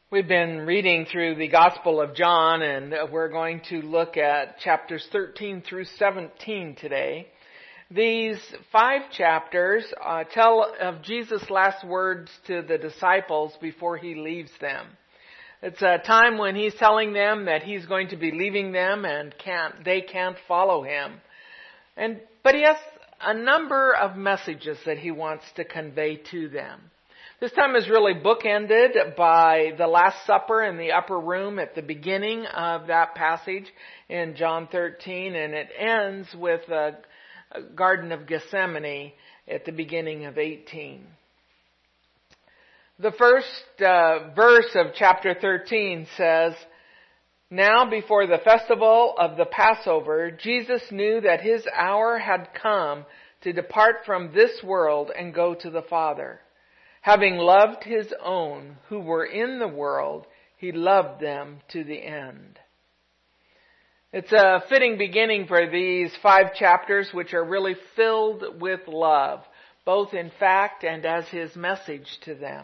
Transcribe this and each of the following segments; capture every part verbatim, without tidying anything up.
We've been reading through the Gospel of John, and we're going to look at chapters thirteen through seventeen today. These five chapters uh, tell of Jesus' last words to the disciples before he leaves them. It's a time when he's telling them that he's going to be leaving them and can't, they can't follow him. And but he has a number of messages that he wants to convey to them. This time is really bookended by the Last Supper in the upper room at the beginning of that passage in John thirteen, and it ends with the Garden of Gethsemane at the beginning of eighteen. The first uh, verse of chapter thirteen says, "Now before the festival of the Passover, Jesus knew that his hour had come to depart from this world and go to the Father. Having loved his own who were in the world, he loved them to the end." It's a fitting beginning for these five chapters, which are really filled with love, both in fact and as his message to them.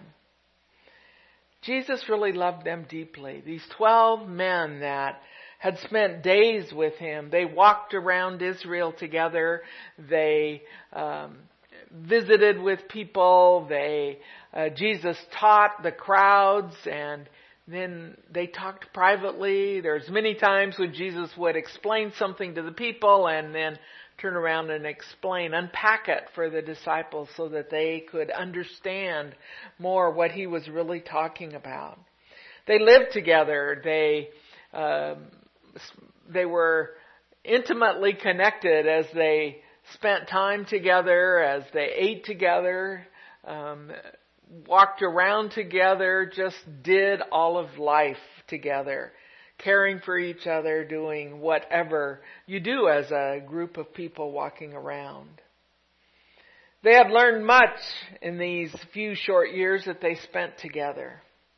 Jesus really loved them deeply. These twelve men that had spent days with him, they walked around Israel together, they um, visited with people, they uh, Jesus taught the crowds, and then they talked privately. There's many times when Jesus would explain something to the people and then turn around and explain, unpack it for the disciples so that they could understand more what he was really talking about. They lived together. They uh, they were intimately connected as they spent time together, as they ate together, um, walked around together, just did all of life together, caring for each other, doing whatever you do as a group of people walking around. They had learned much in these few short years that they spent together.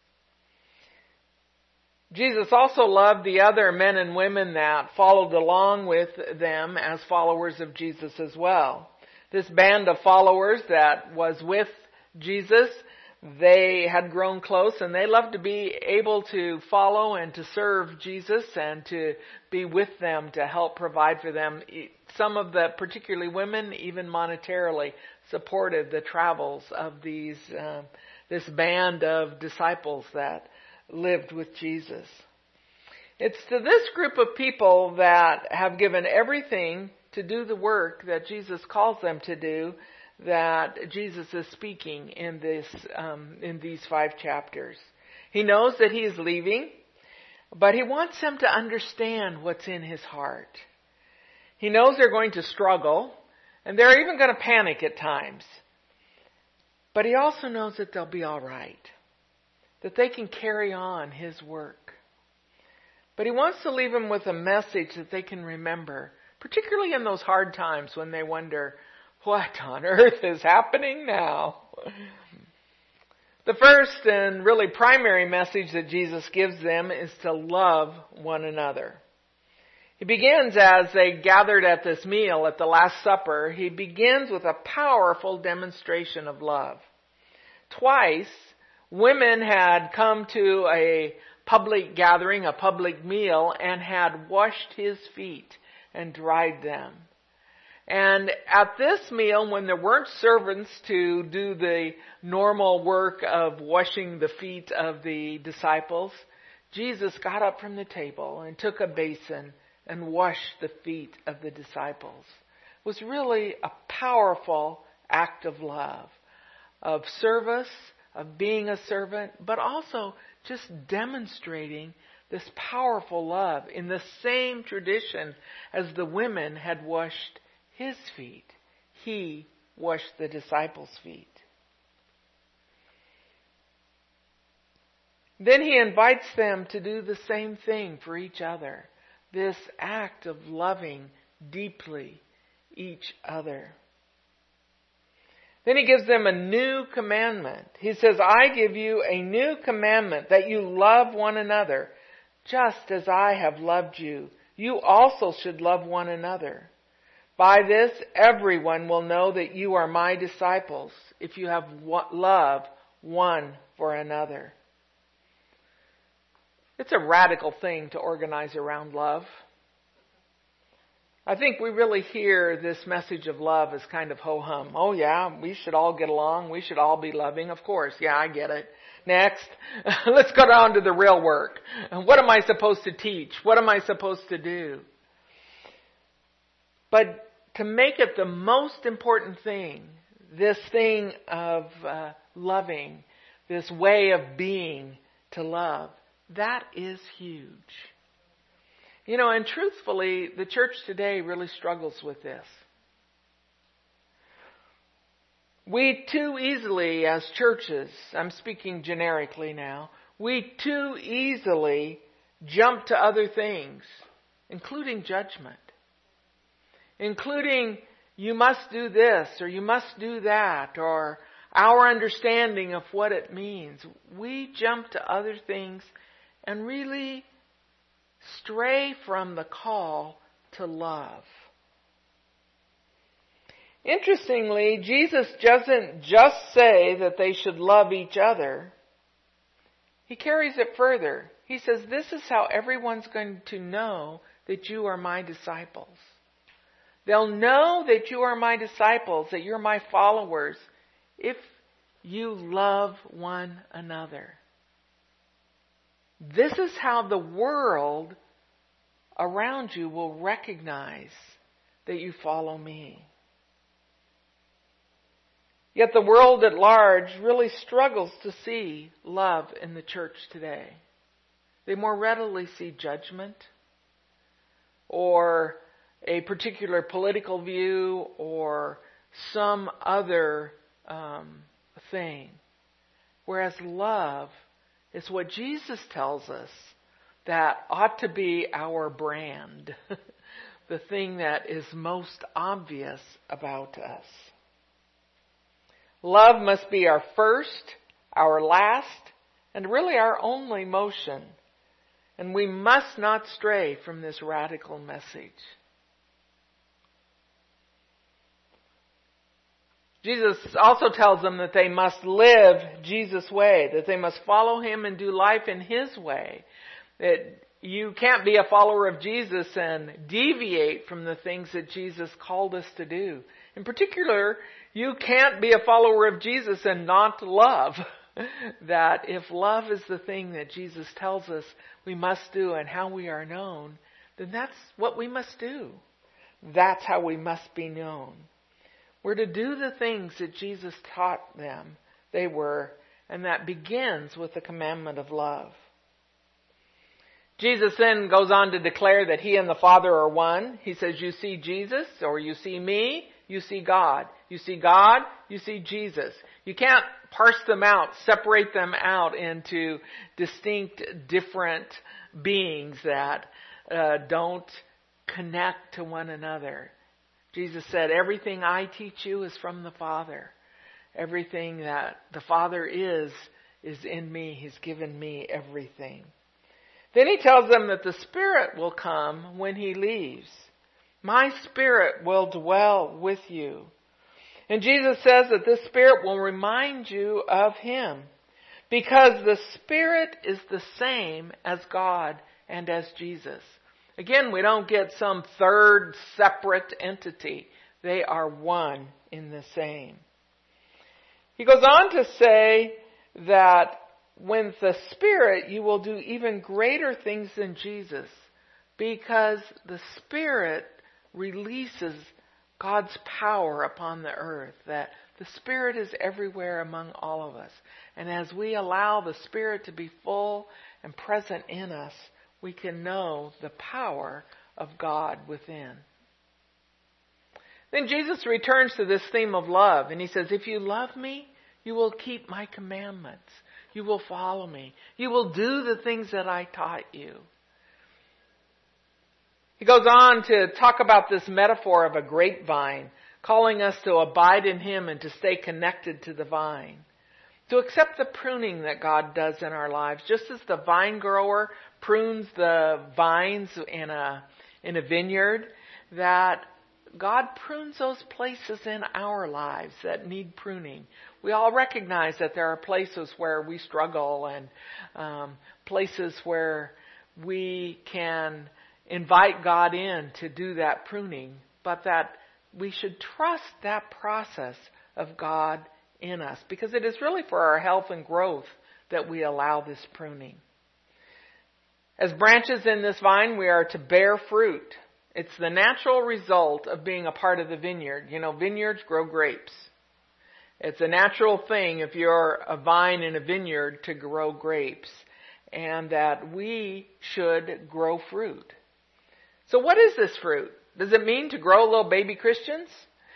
Jesus also loved the other men and women that followed along with them as followers of Jesus as well. This band of followers that was with Jesus, they had grown close, and they loved to be able to follow and to serve Jesus and to be with them to help provide for them. Some of the, particularly women, even monetarily supported the travels of these uh, this band of disciples that lived with Jesus. It's to this group of people that have given everything to do the work that Jesus calls them to do that Jesus is speaking in this um, in these five chapters. He knows that he is leaving, but he wants them to understand what's in his heart. He knows they're going to struggle, and they're even going to panic at times. But he also knows that they'll be all right, that they can carry on his work. But he wants to leave them with a message that they can remember, particularly in those hard times when they wonder, what on earth is happening now? The first and really primary message that Jesus gives them is to love one another. He begins as they gathered at this meal at the Last Supper. He begins with a powerful demonstration of love. Twice, women had come to a public gathering, a public meal, and had washed his feet and dried them. And at this meal, when there weren't servants to do the normal work of washing the feet of the disciples, Jesus got up from the table and took a basin and washed the feet of the disciples. It was really a powerful act of love, of service, of being a servant, but also just demonstrating this powerful love in the same tradition as the women had washed his feet. He washed the disciples' feet. Then he invites them to do the same thing for each other. This act of loving deeply each other. Then he gives them a new commandment. He says, "I give you a new commandment, that you love one another, just as I have loved you. You also should love one another. By this, everyone will know that you are my disciples, if you have love one for another." It's a radical thing to organize around love. I think we really hear this message of love as kind of ho-hum. Oh yeah, we should all get along. We should all be loving. Of course, yeah, I get it. Next, let's go down to the real work. What am I supposed to teach? What am I supposed to do? But to make it the most important thing, this thing of uh, loving, this way of being to love, that is huge. You know, and truthfully, the church today really struggles with this. We too easily, as churches, I'm speaking generically now, we too easily jump to other things, including judgment, including you must do this or you must do that, or our understanding of what it means. We jump to other things and really stray from the call to love. Interestingly, Jesus doesn't just say that they should love each other. He carries it further. He says, this is how everyone's going to know that you are my disciples. They'll know that you are my disciples, that you're my followers, if you love one another. This is how the world around you will recognize that you follow me. Yet the world at large really struggles to see love in the church today. They more readily see judgment or a particular political view or some other um, thing. Whereas love is what Jesus tells us that ought to be our brand, the thing that is most obvious about us. Love must be our first, our last, and really our only motion. And we must not stray from this radical message. Jesus also tells them that they must live Jesus' way, that they must follow Him and do life in His way. That you can't be a follower of Jesus and deviate from the things that Jesus called us to do. In particular, you can't be a follower of Jesus and not love. That if love is the thing that Jesus tells us we must do and how we are known, then that's what we must do. That's how we must be known. We're to do the things that Jesus taught them they were, and that begins with the commandment of love. Jesus then goes on to declare that He and the Father are one. He says, you see Jesus, or you see me, you see God. You see God, you see Jesus. You can't parse them out, separate them out into distinct, different beings that uh, don't connect to one another. Jesus said, everything I teach you is from the Father. Everything that the Father is, is in me. He's given me everything. Then He tells them that the Spirit will come when He leaves. My Spirit will dwell with you. And Jesus says that this Spirit will remind you of Him. Because the Spirit is the same as God and as Jesus. Again, we don't get some third separate entity. They are one in the same. He goes on to say that with the Spirit you will do even greater things than Jesus. Because the Spirit releases God's power upon the earth, that the Spirit is everywhere among all of us. And as we allow the Spirit to be full and present in us, we can know the power of God within. Then Jesus returns to this theme of love, and He says, if you love me, you will keep my commandments. You will follow me. You will do the things that I taught you. He goes on to talk about this metaphor of a grapevine, calling us to abide in Him and to stay connected to the vine. To accept the pruning that God does in our lives, just as the vine grower prunes the vines in a, in a vineyard, that God prunes those places in our lives that need pruning. We all recognize that there are places where we struggle and um, places where we can invite God in to do that pruning, but that we should trust that process of God in us, because it is really for our health and growth that we allow this pruning. As branches in this vine, we are to bear fruit. It's the natural result of being a part of the vineyard. You know, vineyards grow grapes. It's a natural thing if you're a vine in a vineyard to grow grapes, and that we should grow fruit. So what is this fruit? Does it mean to grow little baby Christians?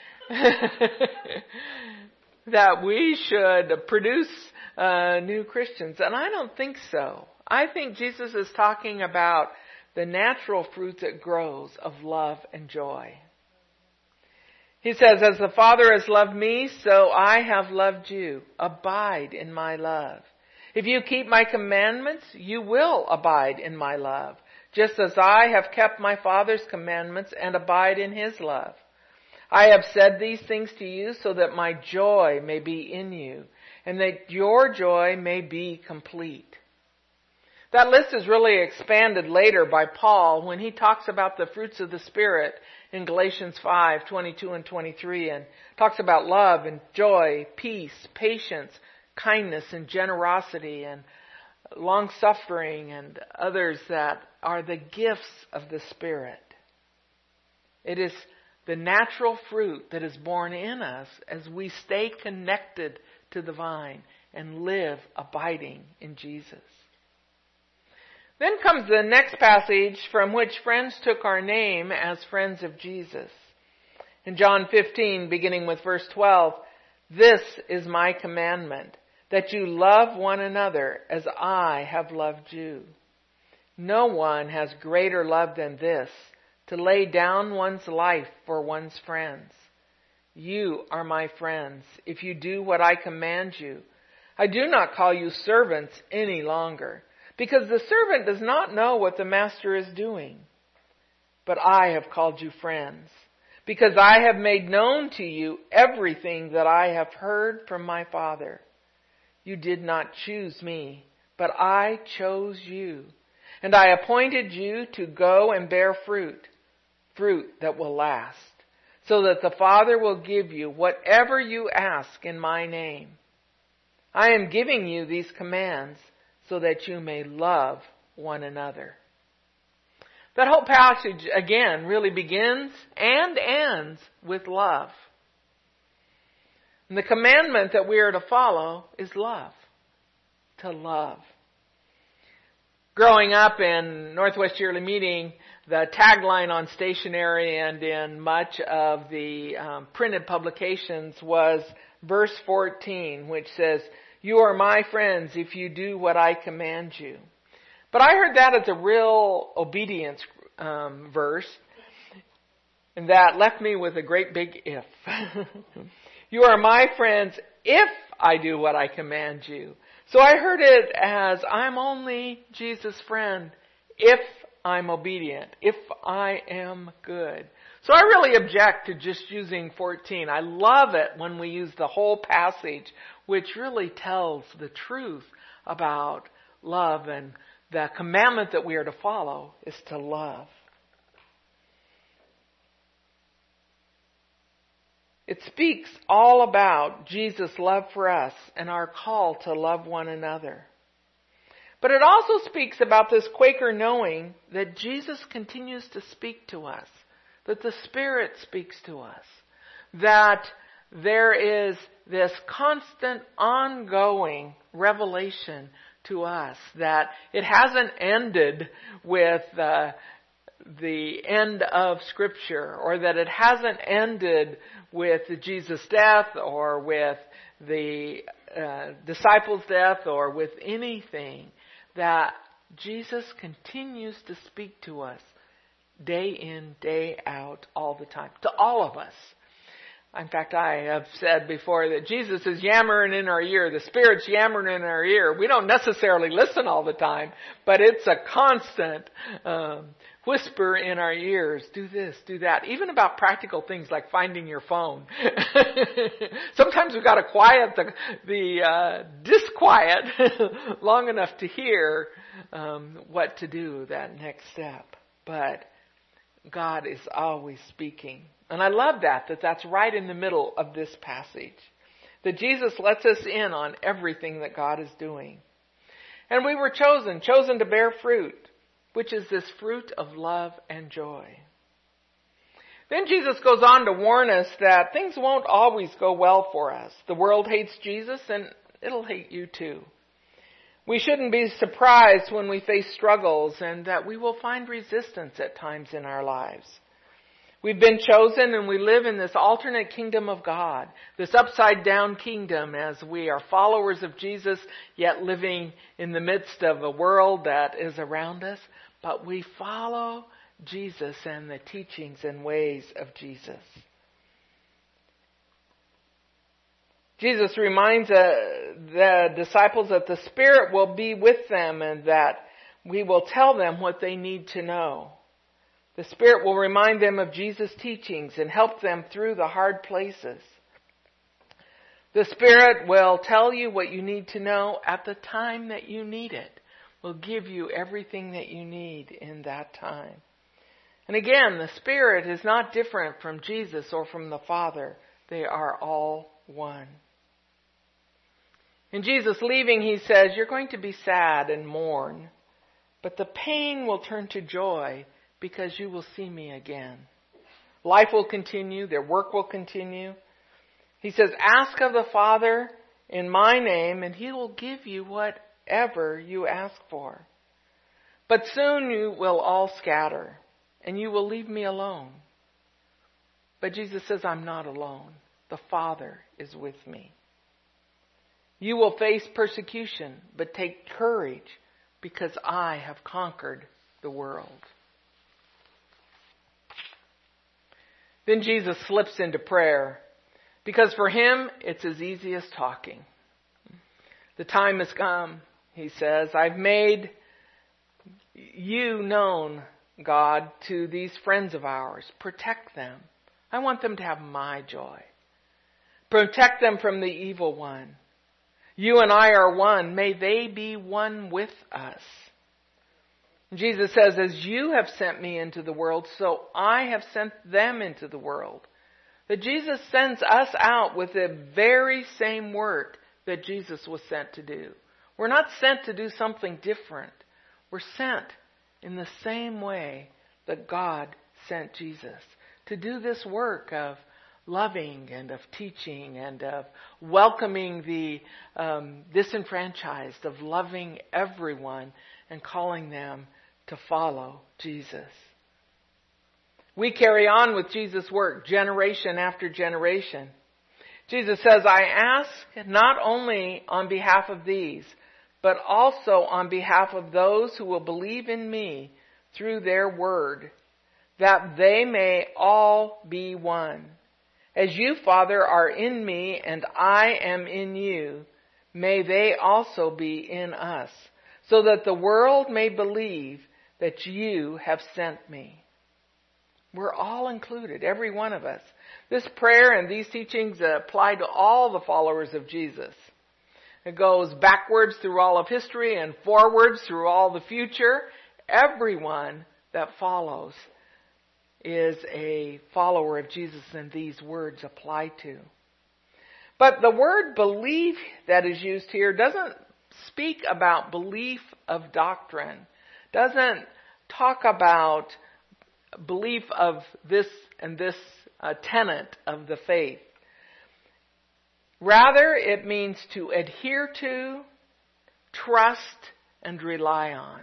That we should produce uh, new Christians? And I don't think so. I think Jesus is talking about the natural fruit that grows of love and joy. He says, as the Father has loved me, so I have loved you. Abide in my love. If you keep my commandments, you will abide in my love, just as I have kept my Father's commandments and abide in his love. I have said these things to you so that my joy may be in you, and that your joy may be complete. That list is really expanded later by Paul when he talks about the fruits of the Spirit in Galatians five, twenty-two and twenty-three, and talks about love and joy, peace, patience, kindness and generosity and long-suffering and others that are the gifts of the Spirit. It is the natural fruit that is born in us as we stay connected to the vine and live abiding in Jesus. Then comes the next passage from which friends took our name as friends of Jesus. In John fifteen, beginning with verse twelve, this is my commandment, that you love one another as I have loved you. No one has greater love than this, to lay down one's life for one's friends. You are my friends if you do what I command you. I do not call you servants any longer, because the servant does not know what the master is doing. But I have called you friends, because I have made known to you everything that I have heard from my Father. You did not choose me, but I chose you, and I appointed you to go and bear fruit, fruit that will last, so that the Father will give you whatever you ask in my name. I am giving you these commands so that you may love one another. That whole passage, again, really begins and ends with love. And the commandment that we are to follow is love. To love. Growing up in Northwest Yearly Meeting, the tagline on stationery and in much of the um, printed publications was verse fourteen, which says, you are my friends if you do what I command you. But I heard that as a real obedience um, verse, and that left me with a great big if. You are my friends if I do what I command you. So I heard it as I'm only Jesus' friend if I'm obedient, if I am good. So I really object to just using fourteen. I love it when we use the whole passage, which really tells the truth about love, and the commandment that we are to follow is to love. It speaks all about Jesus' love for us and our call to love one another. But it also speaks about this Quaker knowing that Jesus continues to speak to us, that the Spirit speaks to us, that there is this constant ongoing revelation to us, that it hasn't ended with uh, the end of Scripture, or that it hasn't ended with Jesus' death or with the uh, disciples' death or with anything, that Jesus continues to speak to us day in, day out, all the time, to all of us. In fact, I have said before that Jesus is yammering in our ear. The Spirit's yammering in our ear. We don't necessarily listen all the time, but it's a constant um, whisper in our ears. Do this, do that. Even about practical things like finding your phone. Sometimes we've got to quiet the, the uh, disquiet long enough to hear um, what to do, that next step. But God is always speaking. And I love that, that that's right in the middle of this passage. That Jesus lets us in on everything that God is doing. And we were chosen, chosen to bear fruit, which is this fruit of love and joy. Then Jesus goes on to warn us that things won't always go well for us. The world hates Jesus and it'll hate you too. We shouldn't be surprised when we face struggles and that we will find resistance at times in our lives. We've been chosen and we live in this alternate kingdom of God, this upside down kingdom as we are followers of Jesus, yet living in the midst of a world that is around us. But we follow Jesus and the teachings and ways of Jesus. Jesus reminds uh, the disciples that the Spirit will be with them and that we will tell them what they need to know. The Spirit will remind them of Jesus' teachings and help them through the hard places. The Spirit will tell you what you need to know at the time that you need it. Will give you everything that you need in that time. And again, the Spirit is not different from Jesus or from the Father. They are all one. In Jesus leaving, he says, you're going to be sad and mourn, but the pain will turn to joy because you will see me again. Life will continue. Their work will continue. He says, ask of the Father in my name, and he will give you whatever you ask for. But soon you will all scatter, and you will leave me alone. But Jesus says, I'm not alone. The Father is with me. You will face persecution, but take courage, because I have conquered the world. Then Jesus slips into prayer, because for him, it's as easy as talking. The time has come, he says. I've made you known, God, to these friends of ours. Protect them. I want them to have my joy. Protect them from the evil one. You and I are one. May they be one with us. Jesus says, as you have sent me into the world, so I have sent them into the world. That Jesus sends us out with the very same work that Jesus was sent to do. We're not sent to do something different. We're sent in the same way that God sent Jesus. To do this work of loving and of teaching and of welcoming the um, disenfranchised, of loving everyone and calling them to follow Jesus. We carry on with Jesus' work generation after generation. Jesus says, I ask not only on behalf of these, but also on behalf of those who will believe in me through their word, that they may all be one. As you, Father, are in me and I am in you, may they also be in us, so that the world may believe that you have sent me. We're all included, every one of us. This prayer and these teachings apply to all the followers of Jesus. It goes backwards through all of history and forwards through all the future. Everyone that follows is a follower of Jesus, and these words apply to. But the word belief that is used here doesn't speak about belief of doctrine, doesn't talk about belief of this and this uh, tenet of the faith. Rather, it means to adhere to, trust, and rely on.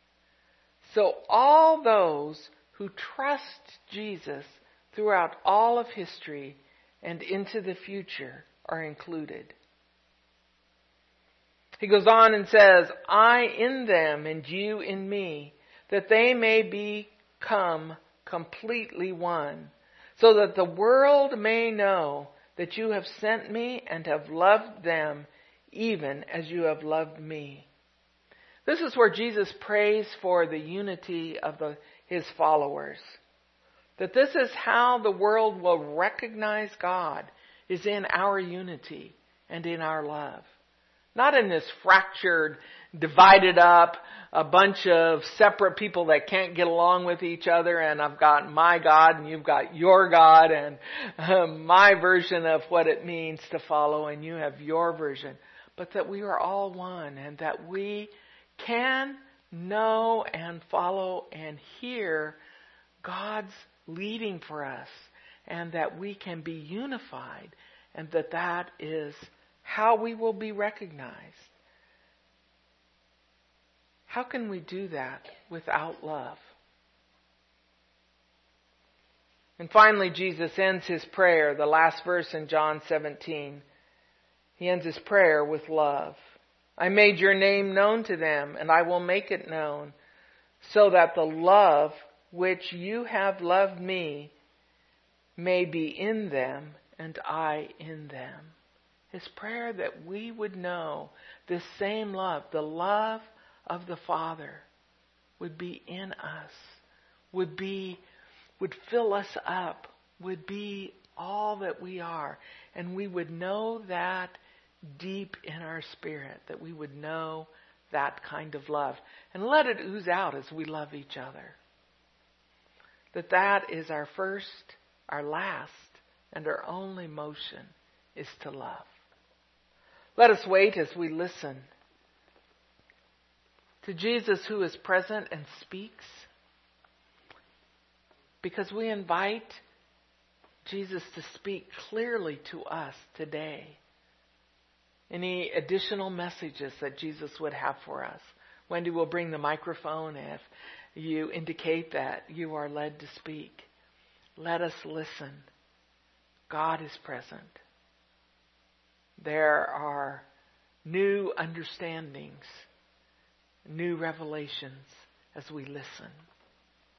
So all those who trust Jesus throughout all of history and into the future are included. He goes on and says, I in them and you in me, that they may become completely one, so that the world may know that you have sent me and have loved them even as you have loved me. This is where Jesus prays for the unity of the, his followers. That this is how the world will recognize God, is in our unity and in our love. Not in this fractured, divided up, a bunch of separate people that can't get along with each other, and I've got my God and you've got your God and uh, my version of what it means to follow and you have your version. But that we are all one and that we can know and follow and hear God's leading for us, and that we can be unified, and that that is how we will be recognized. How can we do that without love? And finally, Jesus ends his prayer, the last verse in John seventeen. He ends his prayer with love. I made your name known to them, and I will make it known, so that the love which you have loved me may be in them and I in them. His prayer that we would know this same love, the love of the Father, would be in us, would be, would fill us up, would be all that we are. And we would know that deep in our spirit, that we would know that kind of love. And let it ooze out as we love each other. That that is our first, our last, and our only motion is to love. Let us wait as we listen to Jesus, who is present and speaks, because we invite Jesus to speak clearly to us today. Any additional messages that Jesus would have for us. Wendy will bring the microphone if you indicate that you are led to speak. Let us listen. God is present. There are new understandings, new revelations as we listen.